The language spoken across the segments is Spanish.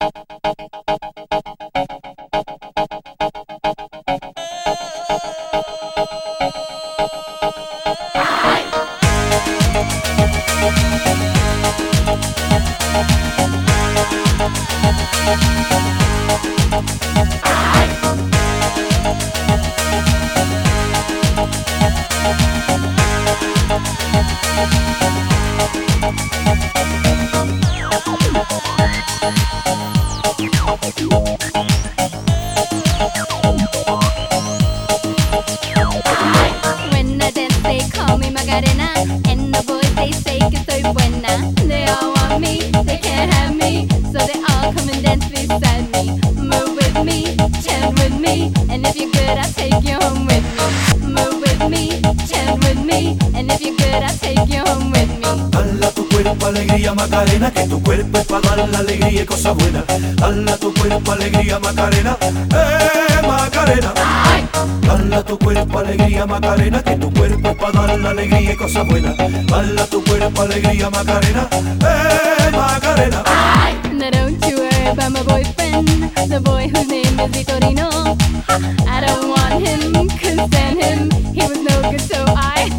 When I dance they call me Macarena, and the boys they say que soy buena. They all want me, they can't have me, so they all come and dance beside me. Move with me, chant with me, and if you're good I'll take you home with me. Move with me, chant with me, and if you're good I'll take you home with me. Dala tu cuerpo alegría Macarena, que tu cuerpo es para dar la alegría y cosas buenas. Dala tu cuerpo alegría Macarena, Macarena. Dala tu cuerpo alegría Macarena, que tu cuerpo es para dar la alegría y cosas buenas. Dala tu cuerpo alegría Macarena, Macarena. Now don't you worry about my boyfriend, the boy whose name is Vitorino. I don't want him, couldn't stand him, he was no good so I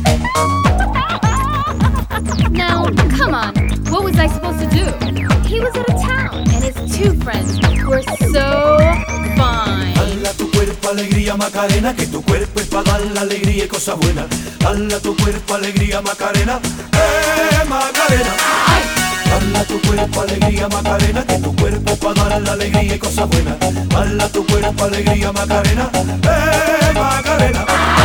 Now, come on, what was I supposed to do? He was out of town, and his two friends were so fine. Dala tu cuerpo alegría Macarena, que tu cuerpo es para dar la alegría y cosas buenas. Dala tu cuerpo alegría Macarena, Macarena. Dala tu cuerpo alegría Macarena, que tu cuerpo es para dar la alegría y cosas buenas. Dala tu cuerpo alegría Macarena, Macarena.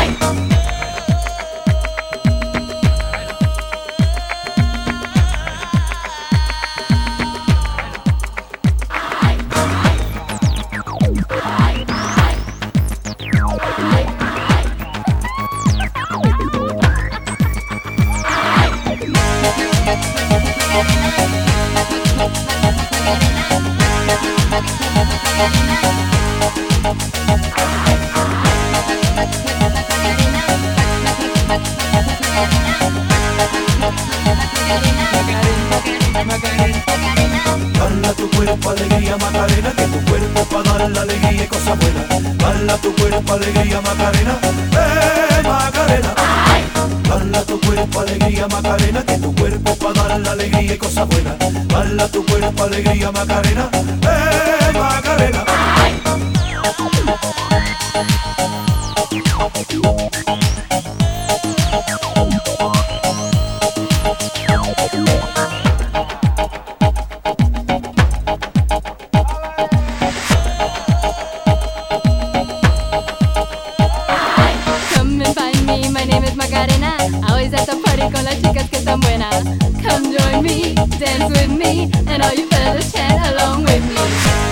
Dala tu cuerpo alegría Macarena, que tu cuerpo es para dar la alegría y cosas buenas. Dala tu cuerpo alegría Macarena, Macarena. Dala tu cuerpo alegría Macarena, que tu cuerpo es para dar la alegría y cosas buenas. Dala tu cuerpo alegría Macarena, Macarena. My name is Macarena, always at the party con las chicas que están buenas. Come join me, dance with me, and all you fellas chant along with me.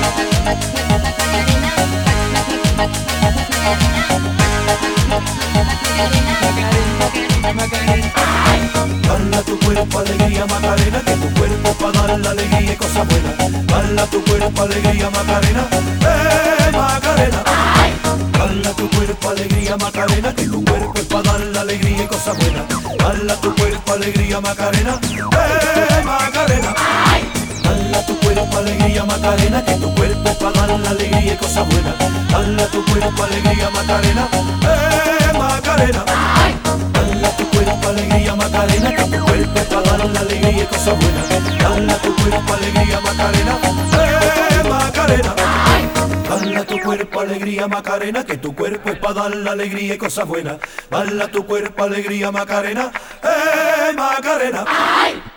Dala tu cuerpo alegría Macarena, que tu cuerpo es para dar la alegría y cosas buenas. Dala tu cuerpo alegría Macarena, Macarena. Dala tu cuerpo alegría Macarena, que tu cuerpo es para dar la alegría y cosas buenas. Dala tu cuerpo alegría Macarena, Macarena. Dala tu cuerpo alegría Macarena, que tu cuerpo es para dar la alegría y cosas buenas. Dala tu cuerpo alegría Macarena, Macarena. Dala tu cuerpo alegría Macarena, que tu cuerpo es para dar la alegría y cosas buenas. Dala tu cuerpo alegría Macarena, Macarena. Dala tu cuerpo alegría Macarena, que tu cuerpo es para dar la alegría y cosas buenas. Dala tu cuerpo alegría Macarena, Macarena.